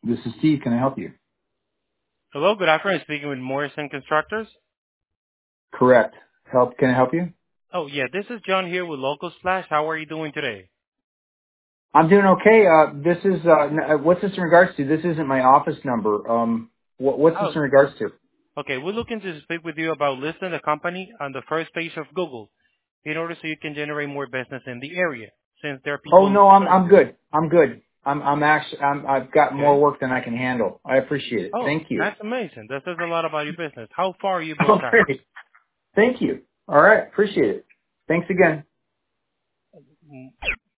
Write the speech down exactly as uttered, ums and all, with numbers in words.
This is Steve. Can I help you? Hello, good afternoon. Speaking with Morrison Constructors. Correct. Help? Can I help you? Oh, yeah, this is John here with Local Splash. How are you doing today? I'm doing okay. Uh, this is uh, n- uh, what's this in regards to? This isn't my office number. Um, what, what's this Oh, in regards to? okay. We're looking to speak with you about listing the company on the first page of Google in order so you can generate more business in the area since there are Oh people. no, I'm I'm good. I'm good. I'm I'm actually I'm, I've got more Okay. work than I can handle. I appreciate it. Oh, Thank you. that's amazing. That says a lot about your business. How far are you being charged? Okay. Thank you. All right. Appreciate it. Thanks again. Mm,